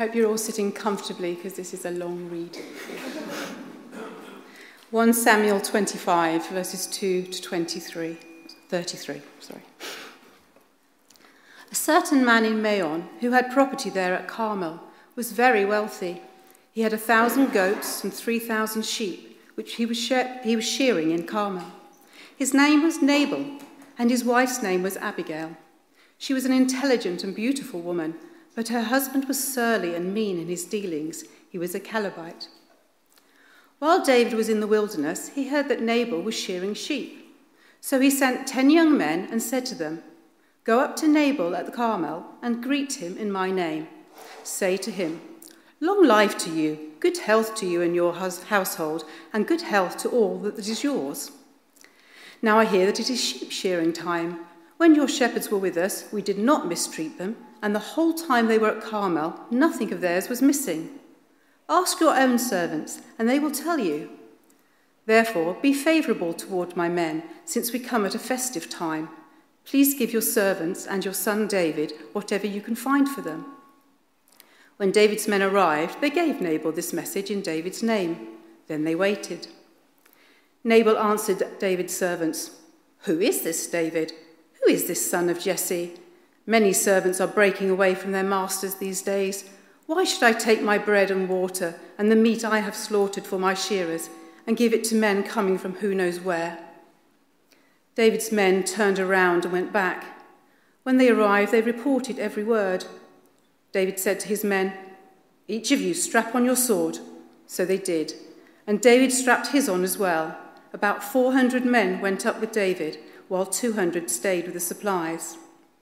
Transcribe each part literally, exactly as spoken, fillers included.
hope you're all sitting comfortably because this is a long read. First Samuel twenty-five, verses two to twenty-three, thirty-three, sorry. A certain man in Maon, who had property there at Carmel, was very wealthy. He had a thousand goats and three thousand sheep, which he was, she- he was shearing in Carmel. His name was Nabal, and his wife's name was Abigail. She was an intelligent and beautiful woman, but her husband was surly and mean in his dealings. He was a Calebite. While David was in the wilderness, he heard that Nabal was shearing sheep. So he sent ten young men and said to them, "Go up to Nabal at the Carmel and greet him in my name. Say to him, 'Long life to you, good health to you and your household, and good health to all that is yours. Now I hear that it is sheep shearing time. When your shepherds were with us, we did not mistreat them, and the whole time they were at Carmel, nothing of theirs was missing. Ask your own servants, and they will tell you. Therefore, be favourable toward my men, since we come at a festive time. Please give your servants and your son David whatever you can find for them.' When David's men arrived, they gave Nabal this message in David's name. Then they waited. Nabal answered David's servants, 'Who is this David? Who is this son of Jesse? Many servants are breaking away from their masters these days. Why should I take my bread and water and the meat I have slaughtered for my shearers and give it to men coming from who knows where?' David's men turned around and went back. When they arrived, they reported every word. David said to his men, 'Each of you strap on your sword.' So they did, and David strapped his on as well. About four hundred men went up with David, while two hundred stayed with the supplies.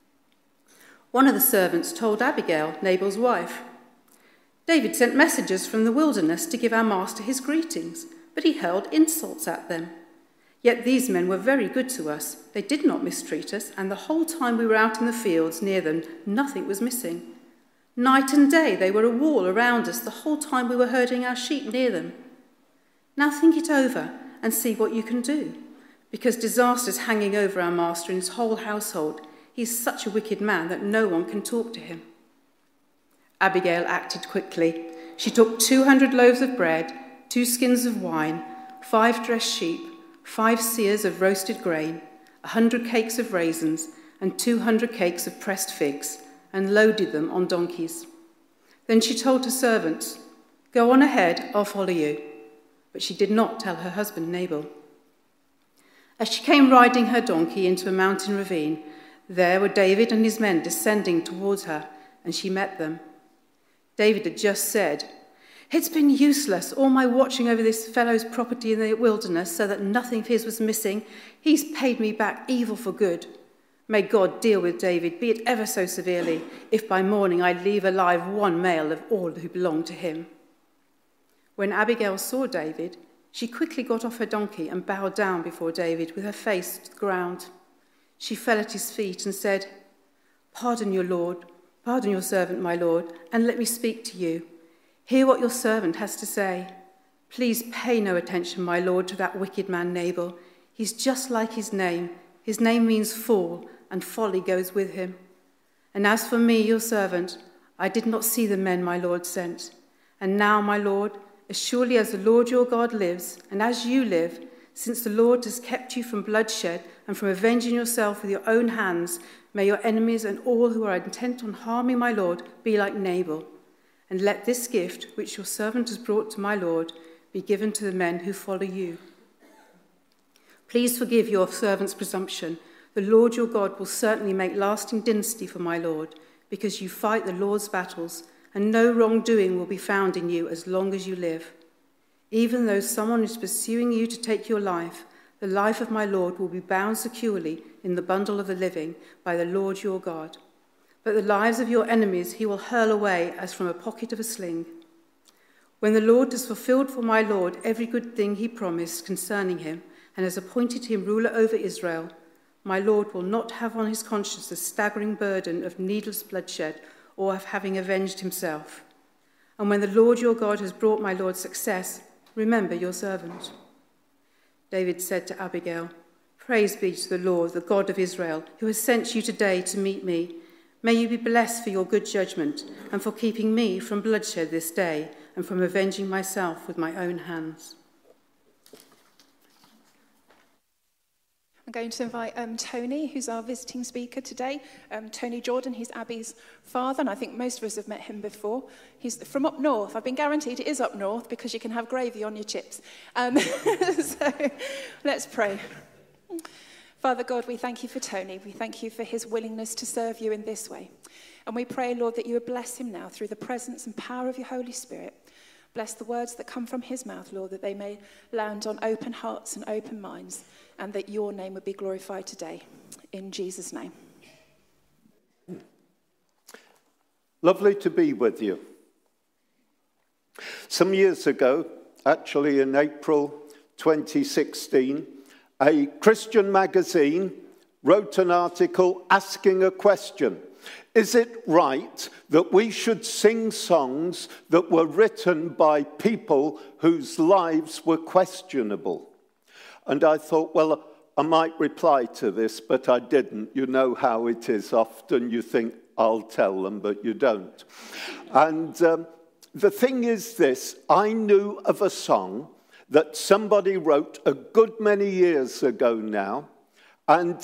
One of the servants told Abigail, Nabal's wife, 'David sent messengers from the wilderness to give our master his greetings, but he hurled insults at them. Yet these men were very good to us. They did not mistreat us, and the whole time we were out in the fields near them, nothing was missing. Night and day they were a wall around us the whole time we were herding our sheep near them. Now think it over and see what you can do, because disaster's hanging over our master and his whole household. He is such a wicked man that no one can talk to him.' Abigail acted quickly. She took two hundred loaves of bread, two skins of wine, five dressed sheep, five seahs of roasted grain, a hundred cakes of raisins, and two hundred cakes of pressed figs, and loaded them on donkeys. Then she told her servants, 'Go on ahead, I'll follow you.' But she did not tell her husband Nabal. As she came riding her donkey into a mountain ravine, there were David and his men descending towards her, and she met them. David had just said, 'It's been useless, all my watching over this fellow's property in the wilderness so that nothing of his was missing. He's paid me back evil for good. May God deal with David, be it ever so severely, if by morning I leave alive one male of all who belong to him.' When Abigail saw David, she quickly got off her donkey and bowed down before David with her face to the ground. She fell at his feet and said, 'Pardon your lord, pardon your servant, my lord, and let me speak to you. Hear what your servant has to say. Please pay no attention, my lord, to that wicked man Nabal. He's just like his name. His name means fool, and folly goes with him. And as for me, your servant, I did not see the men my lord sent. And now, my lord, as surely as the Lord your God lives, and as you live, since the Lord has kept you from bloodshed and from avenging yourself with your own hands, may your enemies and all who are intent on harming my lord be like Nabal. And let this gift, which your servant has brought to my lord, be given to the men who follow you. Please forgive your servant's presumption. The Lord your God will certainly make lasting dynasty for my lord, because you fight the Lord's battles, and no wrongdoing will be found in you as long as you live. Even though someone is pursuing you to take your life, the life of my lord will be bound securely in the bundle of the living by the Lord your God. But the lives of your enemies he will hurl away as from a pocket of a sling. When the Lord has fulfilled for my lord every good thing he promised concerning him, and has appointed him ruler over Israel, my lord will not have on his conscience the staggering burden of needless bloodshed or of having avenged himself. And when the Lord your God has brought my lord success, remember your servant.' David said to Abigail, 'Praise be to the Lord, the God of Israel, who has sent you today to meet me. May you be blessed for your good judgment and for keeping me from bloodshed this day and from avenging myself with my own hands. I'm going to invite um, Tony, who's our visiting speaker today. Um, Tony Jordan, he's Abby's father, and I think most of us have met him before. He's from up north. I've been guaranteed it is up north because you can have gravy on your chips. Um, so let's pray. Father God, we thank you for Tony. We thank you for his willingness to serve you in this way. And we pray, Lord, that you would bless him now through the presence and power of your Holy Spirit. Bless the words that come from his mouth, Lord, that they may land on open hearts and open minds, and that your name would be glorified today. In Jesus' name. Lovely to be with you. Some years ago, actually in April twenty sixteen, a Christian magazine wrote an article asking a question. Is it right that we should sing songs that were written by people whose lives were questionable? And I thought, well, I might reply to this, but I didn't. You know how it is. Often you think, I'll tell them, but you don't. And um, the thing is this, I knew of a song that somebody wrote a good many years ago now, and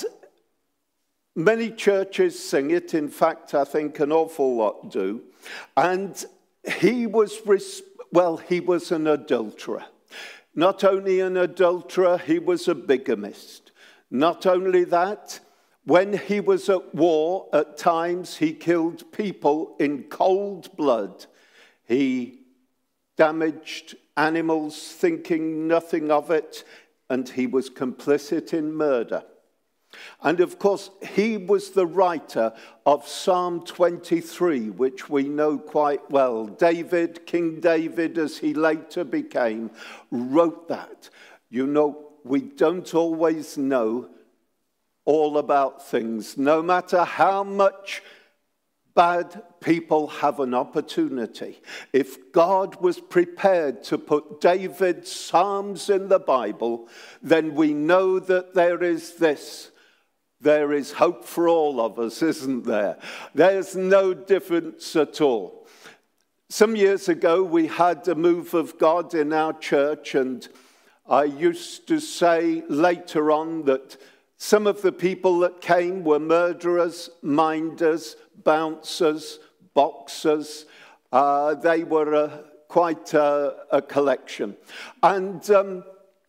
many churches sing it. In fact, I think an awful lot do. And he was, well, he was an adulterer. Not only an adulterer, he was a bigamist. Not only that, when he was at war, at times he killed people in cold blood. He damaged animals, thinking nothing of it, and he was complicit in murder. And of course, he was the writer of Psalm twenty-three, which we know quite well. David, King David, as he later became, wrote that. You know, we don't always know all about things, no matter how much bad people have an opportunity. If God was prepared to put David's Psalms in the Bible, then we know that there is this. There is hope for all of us, isn't there? There's no difference at all. Some years ago, we had a move of God in our church, and I used to say later on that some of the people that came were murderers, minders, bouncers, boxers. Uh, they were uh, quite a, a collection. And um,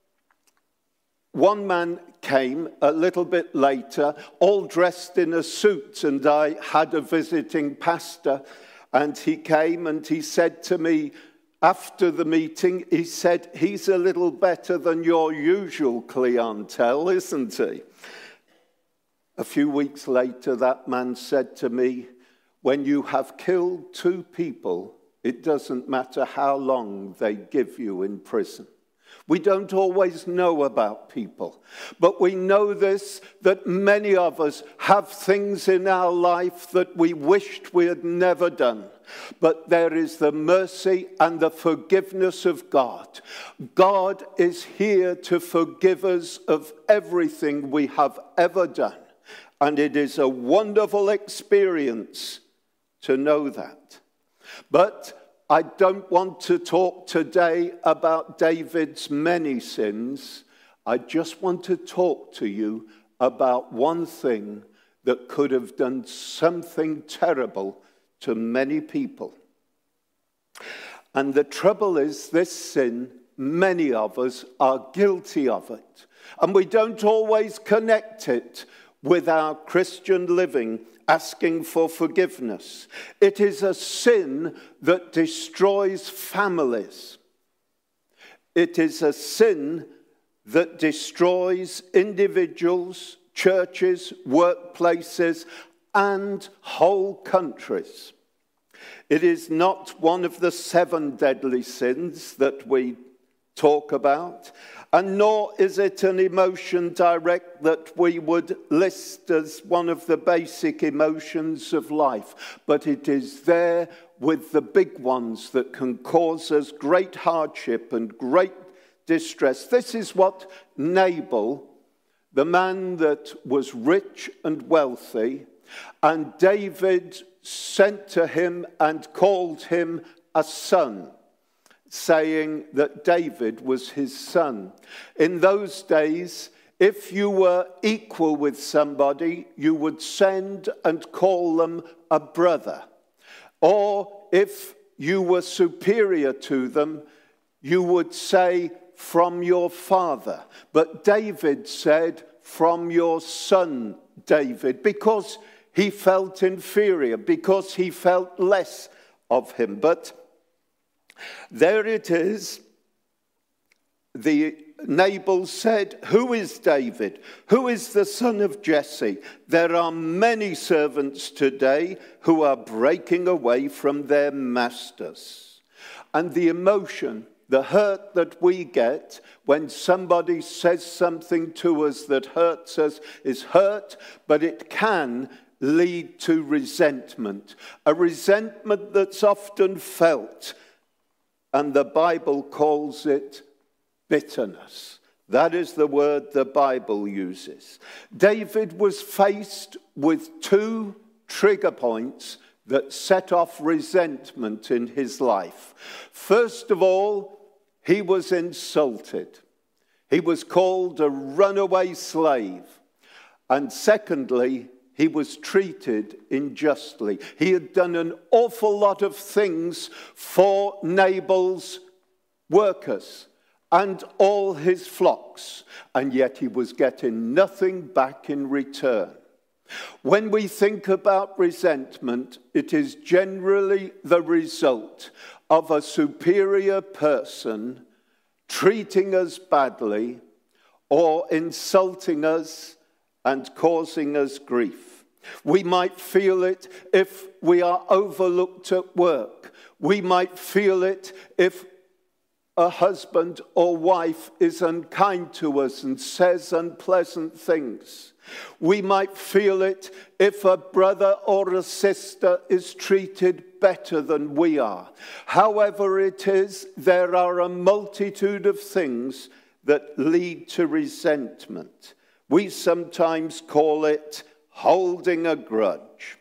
one man came a little bit later, all dressed in a suit, and I had a visiting pastor, and he came and he said to me after the meeting, he said, he's a little better than your usual clientele, isn't he? A few weeks later, that man said to me, when you have killed two people, it doesn't matter how long they give you in prison. We don't always know about people, but we know this, that many of us have things in our life that we wished we had never done. But there is the mercy and the forgiveness of God. God is here to forgive us of everything we have ever done. And it is a wonderful experience to know that. But I don't want to talk today about David's many sins. I just want to talk to you about one thing that could have done something terrible to many people. And the trouble is, this sin, many of us are guilty of it. And we don't always connect it with our Christian living, asking for forgiveness. It is a sin that destroys families. It is a sin that destroys individuals, churches, workplaces, and whole countries. It is not one of the seven deadly sins that we talk about, and nor is it an emotion direct that we would list as one of the basic emotions of life, but it is there with the big ones that can cause us great hardship and great distress. This is what Nabal, the man that was rich and wealthy, And David sent to him and called him a son, saying that David was his son. In those days, if you were equal with somebody, you would send and call them a brother. Or if you were superior to them, you would say, from your father. But David said, from your son, David, because he felt inferior, because he felt less of him. But there it is. The Nabal said, who is David? Who is the son of Jesse? There are many servants today who are breaking away from their masters. And the emotion, the hurt that we get when somebody says something to us that hurts us is hurt, but it can lead to resentment. A resentment that's often felt, and the Bible calls it bitterness. That is the word the Bible uses. David was faced with two trigger points that set off resentment in his life. First of all, he was insulted. He was called a runaway slave. And secondly, he was treated unjustly. He had done an awful lot of things for Nabal's workers and all his flocks, and yet he was getting nothing back in return. When we think about resentment, it is generally the result of a superior person treating us badly or insulting us and causing us grief. We might feel it if we are overlooked at work. We might feel it if a husband or wife is unkind to us and says unpleasant things. We might feel it if a brother or a sister is treated better than we are. However it is, there are a multitude of things that lead to resentment. We sometimes call it holding a grudge.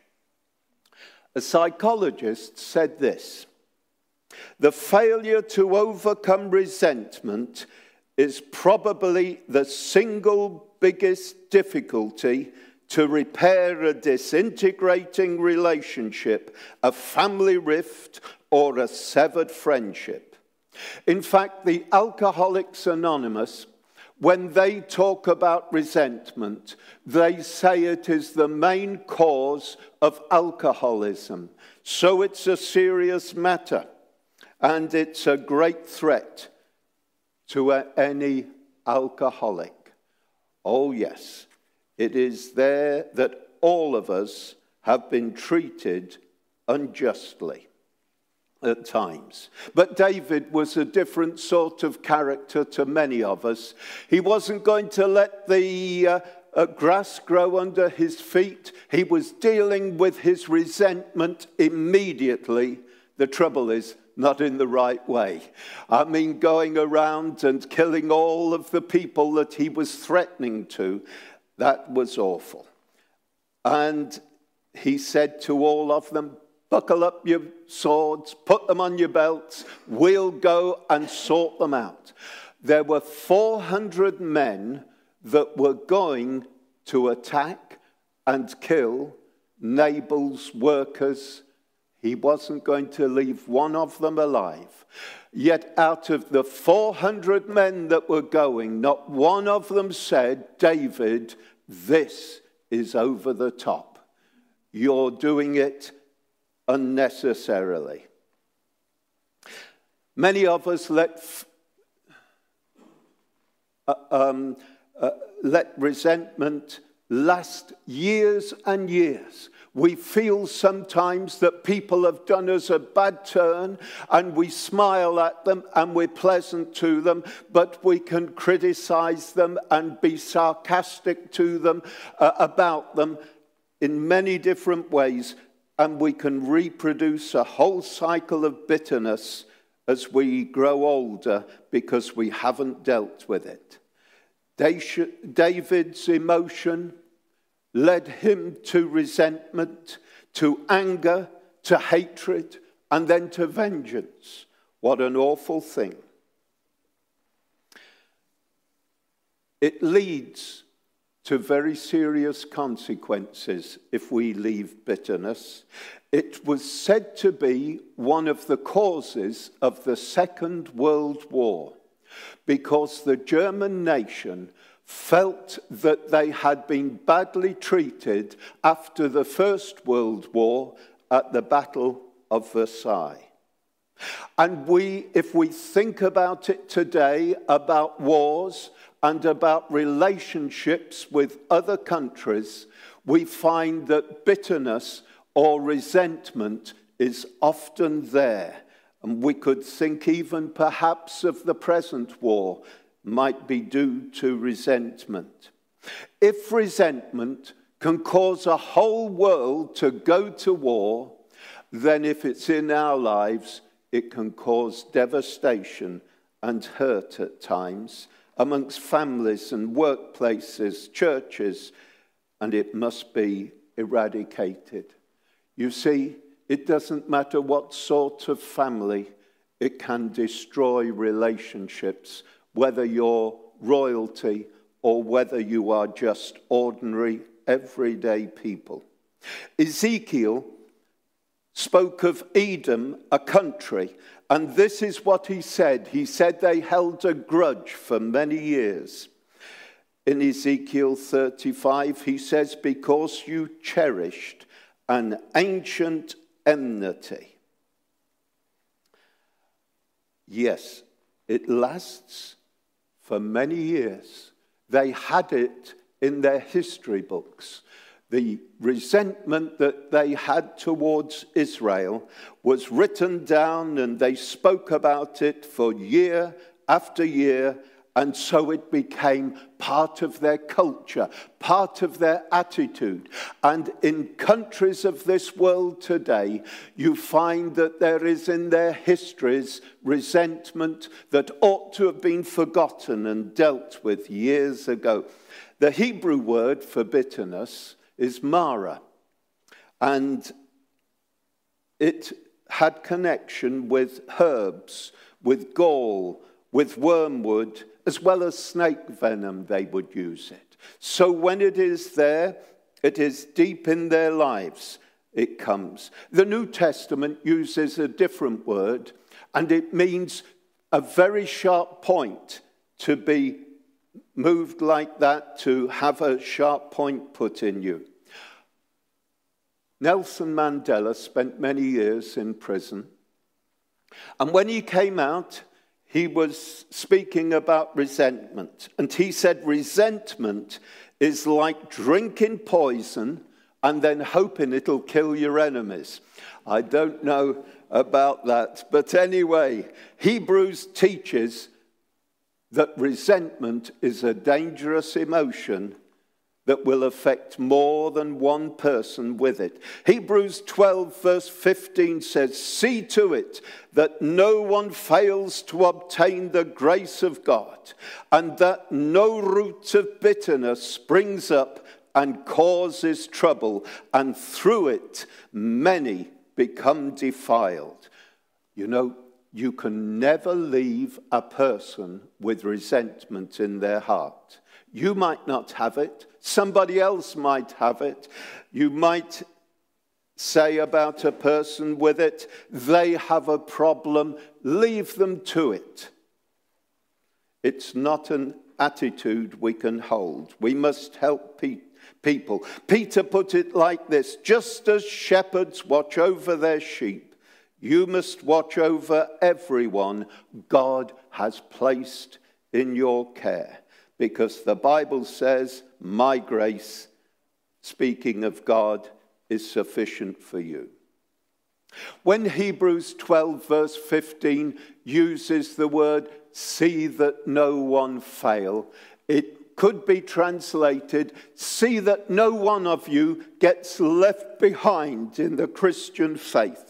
A psychologist said this: the failure to overcome resentment is probably the single biggest difficulty to repair a disintegrating relationship, a family rift, or a severed friendship. In fact, the Alcoholics Anonymous, when they talk about resentment, they say it is the main cause of alcoholism. So it's a serious matter, and it's a great threat to any alcoholic. Oh yes, it is there that all of us have been treated unjustly at times. But David was a different sort of character to many of us. He wasn't going to let the uh, uh, grass grow under his feet. He was dealing with his resentment immediately. The trouble is, not in the right way. I mean, going around and killing all of the people that he was threatening to, that was awful. And he said to all of them, buckle up your swords, put them on your belts, we'll go and sort them out. There were four hundred men that were going to attack and kill Nabal's workers. He wasn't going to leave one of them alive. Yet out of the four hundred men that were going, not one of them said, David, this is over the top. You're doing it unnecessarily. Many of us let uh, um, uh, let resentment last years and years. We feel sometimes that people have done us a bad turn, and we smile at them and we're pleasant to them, but we can criticize them and be sarcastic to them uh, about them in many different ways, and we can reproduce a whole cycle of bitterness as we grow older because we haven't dealt with it. David's emotion led him to resentment, to anger, to hatred, and then to vengeance. What an awful thing. It leads to very serious consequences if we leave bitterness. It was said to be one of the causes of the Second World War, because the German nation felt that they had been badly treated after the First World War at the Battle of Versailles. And we, if we think about it today, about wars and about relationships with other countries, we find that bitterness or resentment is often there. And we could think even perhaps of the present war might be due to resentment. If resentment can cause a whole world to go to war, then if it's in our lives, it can cause devastation and hurt at times amongst families and workplaces, churches, and it must be eradicated. You see, it doesn't matter what sort of family, it can destroy relationships, whether you're royalty or whether you are just ordinary, everyday people. Ezekiel spoke of Edom, a country, and this is what he said. He said they held a grudge for many years. In Ezekiel thirty-five, he says, because you cherished an ancient enmity. Yes, it lasts for many years. They had it in their history books. The resentment that they had towards Israel was written down, and they spoke about it for year after year, and so it became part of their culture, part of their attitude. And in countries of this world today, you find that there is in their histories resentment that ought to have been forgotten and dealt with years ago. The Hebrew word for bitterness is Mara, and it had connection with herbs, with gall, with wormwood, as well as snake venom. They would use it. So when it is there, it is deep in their lives, it comes. The New Testament uses a different word, and it means a very sharp point, to be moved like that, to have a sharp point put in you. Nelson Mandela spent many years in prison. And when he came out, he was speaking about resentment. And he said, resentment is like drinking poison and then hoping it'll kill your enemies. I don't know about that. But anyway, Hebrews teaches that resentment is a dangerous emotion that will affect more than one person with it. Hebrews twelve verse fifteen says, see to it that no one fails to obtain the grace of God, and that no root of bitterness springs up and causes trouble, and through it many become defiled. You know, you can never leave a person with resentment in their heart. You might not have it. Somebody else might have it. You might say about a person with it, they have a problem. Leave them to it. It's not an attitude we can hold. We must help pe- people. Peter put it like this: just as shepherds watch over their sheep, you must watch over everyone God has placed in your care. Because the Bible says, my grace, speaking of God, is sufficient for you. When Hebrews twelve verse fifteen uses the word, see that no one fail, it could be translated, see that no one of you gets left behind in the Christian faith.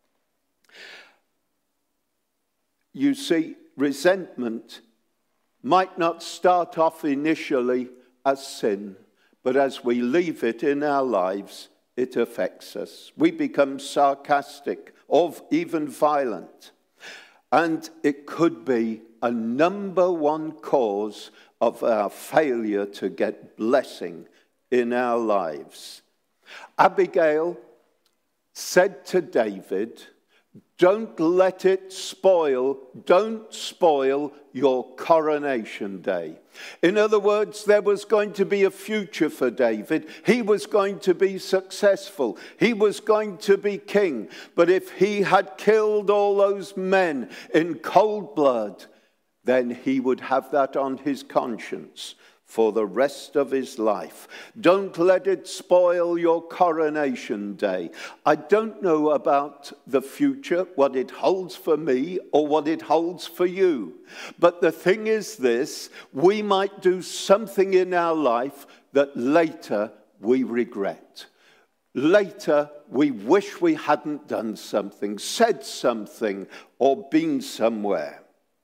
You see, resentment might not start off initially as sin, but as we leave it in our lives, it affects us. We become sarcastic or even violent. And it could be a number one cause of our failure to get blessing in our lives. Abigail said to David, don't let it spoil, don't spoil your coronation day. In other words, there was going to be a future for David. He was going to be successful. He was going to be king. But if he had killed all those men in cold blood, then he would have that on his conscience for the rest of his life. Don't let it spoil your coronation day. I don't know about the future, what it holds for me or what it holds for you. But the thing is this, we might do something in our life that later we regret. Later, we wish we hadn't done something, said something, or been somewhere.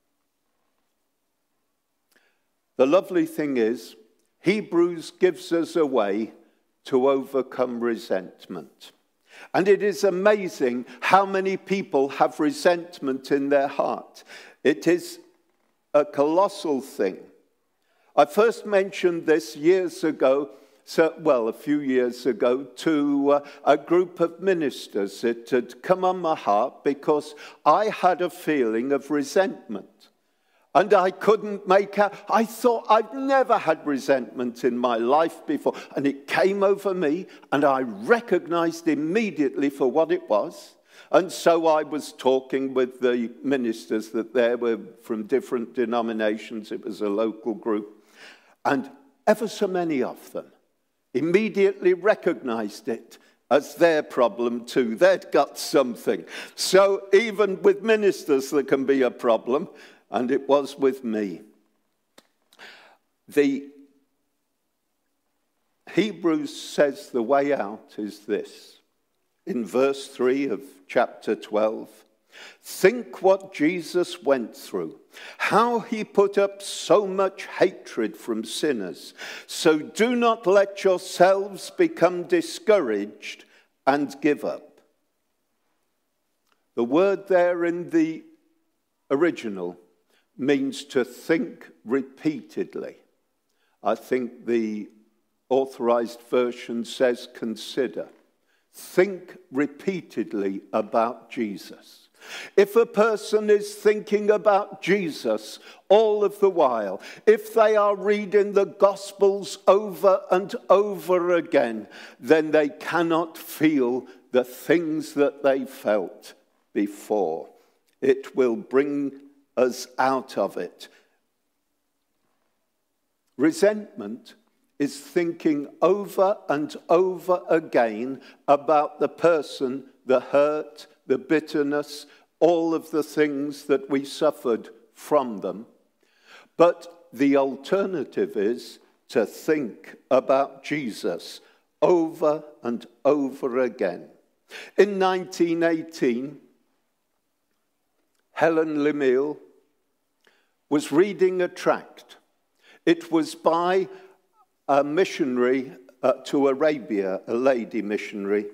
The lovely thing is, Hebrews gives us a way to overcome resentment. And it is amazing how many people have resentment in their heart. It is a colossal thing. I first mentioned this years ago, so, well, a few years ago, to uh, a group of ministers. It had come on my heart because I had a feeling of resentment. And I couldn't make out, I thought I'd never had resentment in my life before. And it came over me, and I recognized immediately for what it was. And so I was talking with the ministers that there were from different denominations. It was a local group. And ever so many of them immediately recognized it as their problem too. They'd got something. So even with ministers there can be a problem. And it was with me. The Hebrews says the way out is this. In verse three of chapter twelve, think what Jesus went through, how he put up so much hatred from sinners. So do not let yourselves become discouraged and give up. The word there in the original means to think repeatedly. I think the authorized version says consider. Think repeatedly about Jesus. If a person is thinking about Jesus all of the while, if they are reading the Gospels over and over again, then they cannot feel the things that they felt before. It will bring us out of it. Resentment is thinking over and over again about the person, the hurt, the bitterness, all of the things that we suffered from them. But the alternative is to think about Jesus over and over again. In nineteen eighteen, Helen Lemuel was reading a tract. It was by a missionary uh, to Arabia, a lady missionary.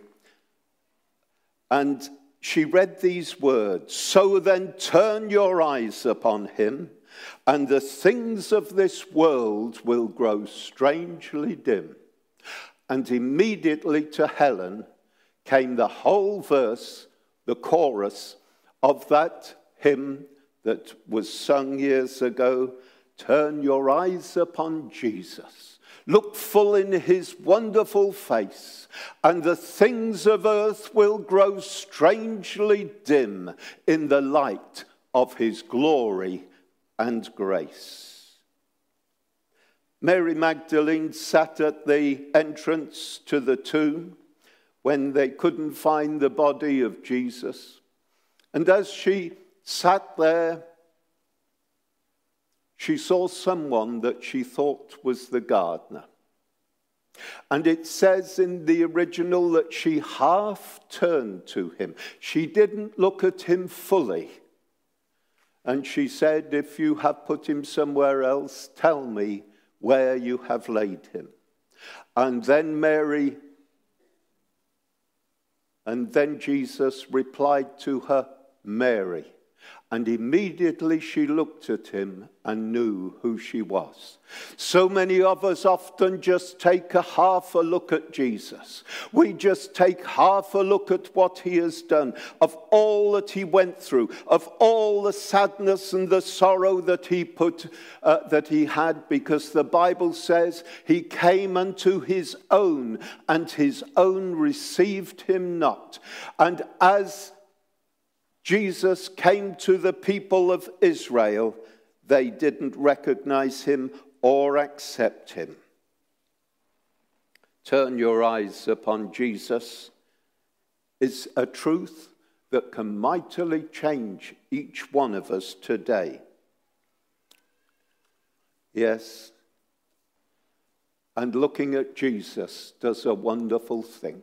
And she read these words, so then turn your eyes upon him, and the things of this world will grow strangely dim. And immediately to Helen came the whole verse, the chorus of that hymn that was sung years ago, turn your eyes upon Jesus. Look full in his wonderful face, and the things of earth will grow strangely dim in the light of his glory and grace. Mary Magdalene sat at the entrance to the tomb when they couldn't find the body of Jesus. And as she sat there, she saw someone that she thought was the gardener. And it says in the original that she half turned to him. She didn't look at him fully. And she said, if you have put him somewhere else, tell me where you have laid him. And then Mary, and then Jesus replied to her, Mary. And immediately she looked at him and knew who she was. So many of us often just take a half a look at Jesus. We just take half a look at what he has done, of all that he went through, of all the sadness and the sorrow that he put, uh, that he had, because the Bible says he came unto his own, and his own received him not. And as Jesus came to the people of Israel, they didn't recognize him or accept him. Turn your eyes upon Jesus is a truth that can mightily change each one of us today. Yes, and looking at Jesus does a wonderful thing.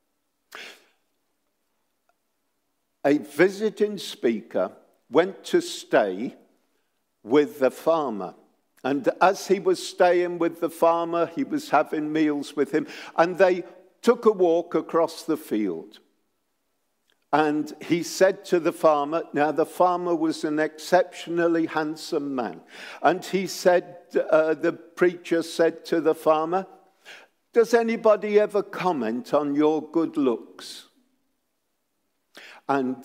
A visiting speaker went to stay with the farmer. And as he was staying with the farmer, he was having meals with him, and they took a walk across the field. And he said to the farmer, now the farmer was an exceptionally handsome man. And he said, uh, the preacher said to the farmer, does anybody ever comment on your good looks? And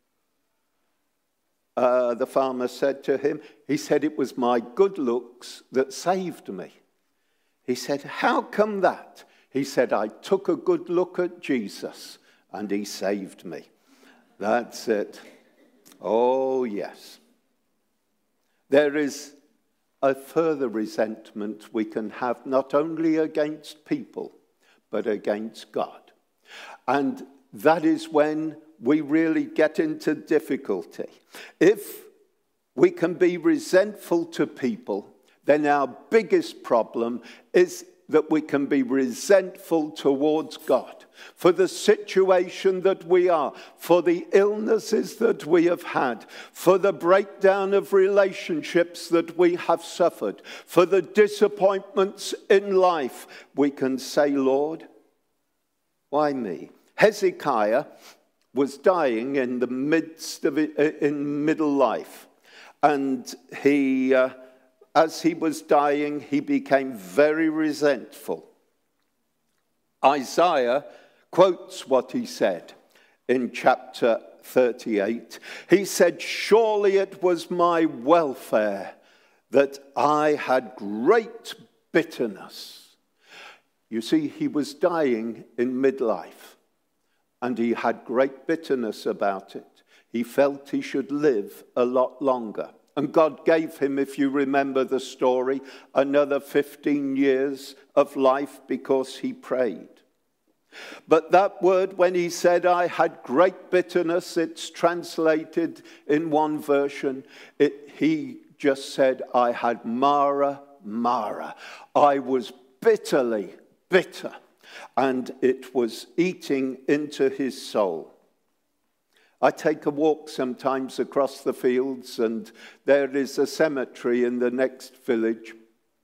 uh, the farmer said to him, he said, it was my good looks that saved me. He said, how come that? He said, I took a good look at Jesus and he saved me. That's it. Oh, yes. There is a further resentment we can have, not only against people, but against God. And that is when we really get into difficulty. If we can be resentful to people, then our biggest problem is that we can be resentful towards God for the situation that we are, for the illnesses that we have had, for the breakdown of relationships that we have suffered, for the disappointments in life. We can say, Lord, why me? Hezekiah was dying in the midst of it, in middle life. And he, uh, as he was dying, he became very resentful. Isaiah quotes what he said in chapter thirty-eight. He said, surely it was my welfare that I had great bitterness. You see, he was dying in midlife. And he had great bitterness about it. He felt he should live a lot longer. And God gave him, if you remember the story, another fifteen years of life because he prayed. But that word, when he said, I had great bitterness, it's translated in one version. It, he just said, I had Mara, Mara. I was bitterly bitter. And it was eating into his soul. I take a walk sometimes across the fields, and there is a cemetery in the next village.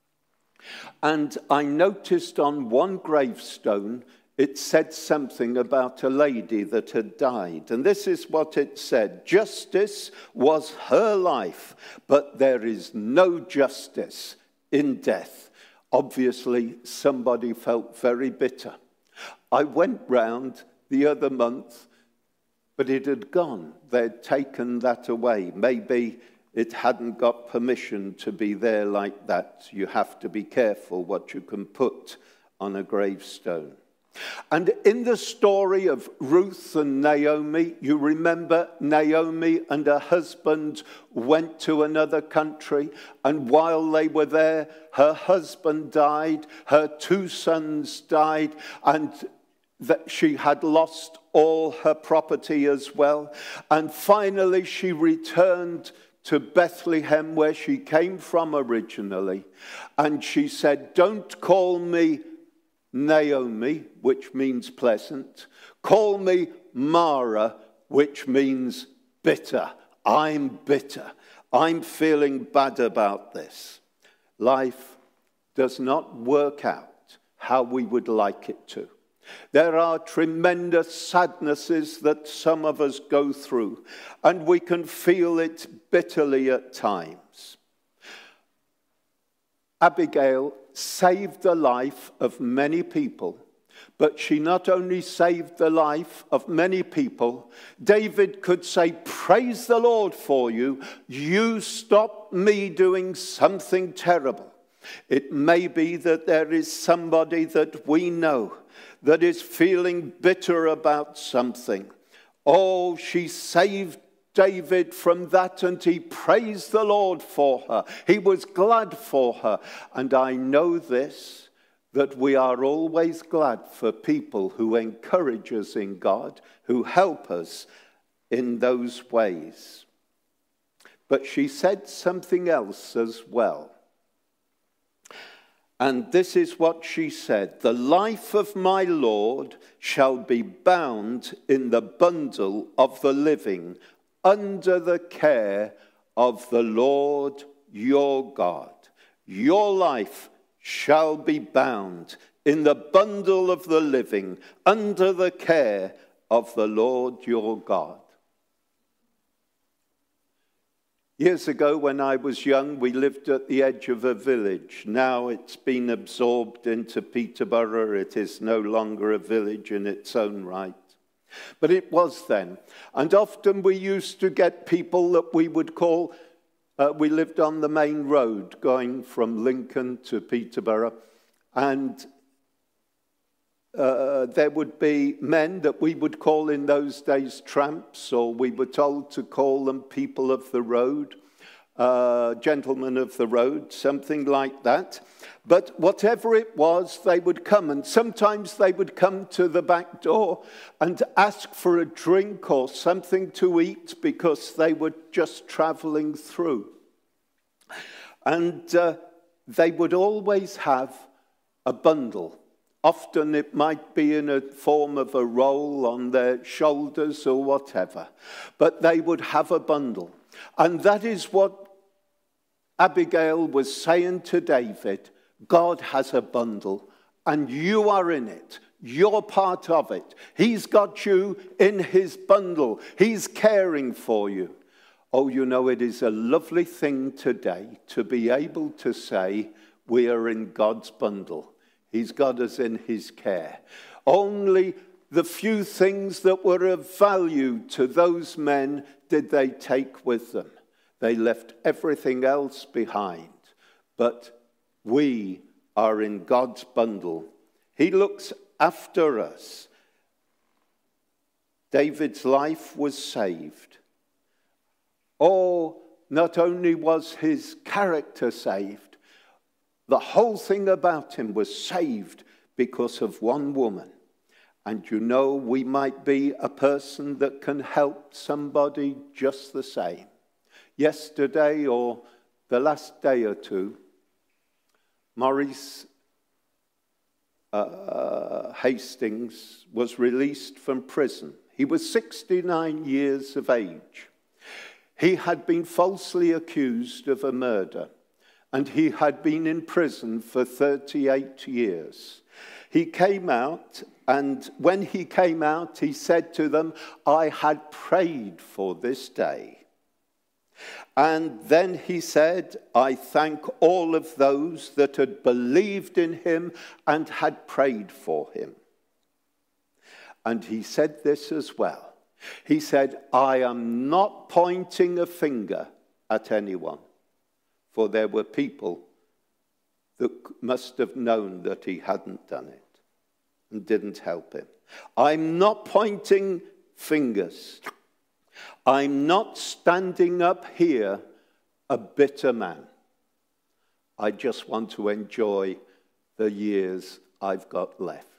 And I noticed on one gravestone, it said something about a lady that had died. And this is what it said. Justice was her life, but there is no justice in death. Obviously, somebody felt very bitter. I went round the other month, but it had gone. They'd taken that away. Maybe it hadn't got permission to be there like that. You have to be careful what you can put on a gravestone. And in the story of Ruth and Naomi, you remember Naomi and her husband went to another country, and while they were there, her husband died, her two sons died, and that she had lost all her property as well. And finally she returned to Bethlehem, where she came from originally, and she said, don't call me Naomi, which means pleasant. Call me Mara, which means bitter. I'm bitter. I'm feeling bad about this. Life does not work out how we would like it to. There are tremendous sadnesses that some of us go through, and we can feel it bitterly at times. Abigail saved the life of many people, but she not only saved the life of many people, David could say, praise the Lord for you. You stopped me doing something terrible. It may be that there is somebody that we know that is feeling bitter about something. Oh, she saved David from that, and he praised the Lord for her. He was glad for her. And I know this, that we are always glad for people who encourage us in God, who help us in those ways. But she said something else as well. And this is what she said: the life of my Lord shall be bound in the bundle of the living, under the care of the Lord your God. Your life shall be bound in the bundle of the living, under the care of the Lord your God. Years ago, when I was young, we lived at the edge of a village. Now it's been absorbed into Peterborough. It is no longer a village in its own right. But it was then. And often we used to get people that we would call, uh, we lived on the main road going from Lincoln to Peterborough. And Uh, there would be men that we would call in those days tramps, or we were told to call them people of the road, uh, gentlemen of the road, something like that. But whatever it was, they would come, and sometimes they would come to the back door and ask for a drink or something to eat because they were just traveling through. And uh, they would always have a bundle. Often it might be in a form of a roll on their shoulders or whatever. But they would have a bundle. And that is what Abigail was saying to David. God has a bundle, and you are in it. You're part of it. He's got you in his bundle. He's caring for you. Oh, you know, it is a lovely thing today to be able to say we are in God's bundle. He's got us in his care. Only the few things that were of value to those men did they take with them. They left everything else behind. But we are in God's bundle. He looks after us. David's life was saved. Oh, not only was his character saved, the whole thing about him was saved because of one woman. And you know, we might be a person that can help somebody just the same. Yesterday or the last day or two, Maurice uh, Hastings was released from prison. He was sixty-nine years of age. He had been falsely accused of a murder, and he had been in prison for thirty-eight years. He came out, and when he came out, he said to them, I had prayed for this day. And then he said, I thank all of those that had believed in him and had prayed for him. And he said this as well. He said, I am not pointing a finger at anyone. For there were people that must have known that he hadn't done it and didn't help him. I'm not pointing fingers. I'm not standing up here a bitter man. I just want to enjoy the years I've got left.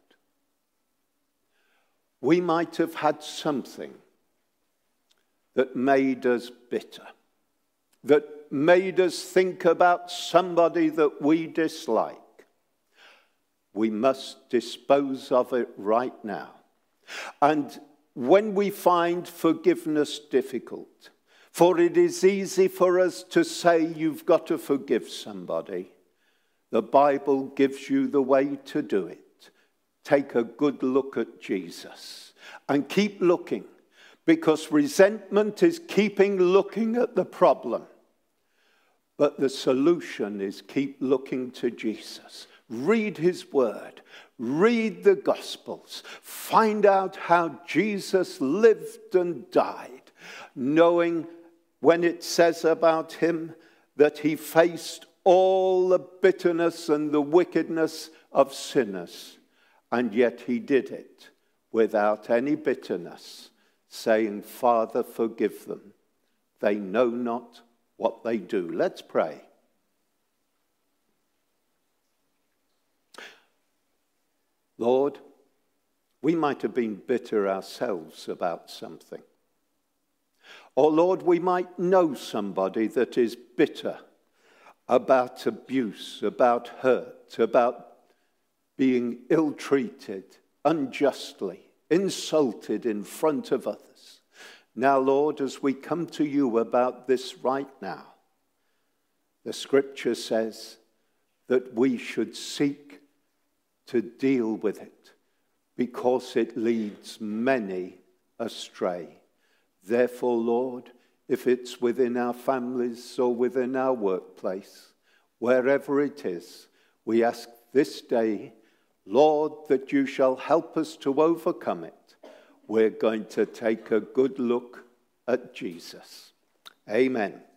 We might have had something that made us bitter, that made us think about somebody that we dislike. We must dispose of it right now. And when we find forgiveness difficult, for it is easy for us to say you've got to forgive somebody, The Bible gives you the way to do it. Take a good look at Jesus and keep looking, because resentment is keeping looking at the problem. But the solution is keep looking to Jesus. Read his word. Read the Gospels. Find out how Jesus lived and died, knowing when it says about him that he faced all the bitterness and the wickedness of sinners, and yet he did it without any bitterness, saying, Father, forgive them. They know not what they do. Let's pray. Lord, we might have been bitter ourselves about something. Or, Lord, we might know somebody that is bitter about abuse, about hurt, about being ill-treated, unjustly, insulted in front of others. Now, Lord, as we come to you about this right now, the scripture says that we should seek to deal with it because it leads many astray. Therefore, Lord, if it's within our families or within our workplace, wherever it is, we ask this day, Lord, that you shall help us to overcome it. We're going to take a good look at Jesus. Amen.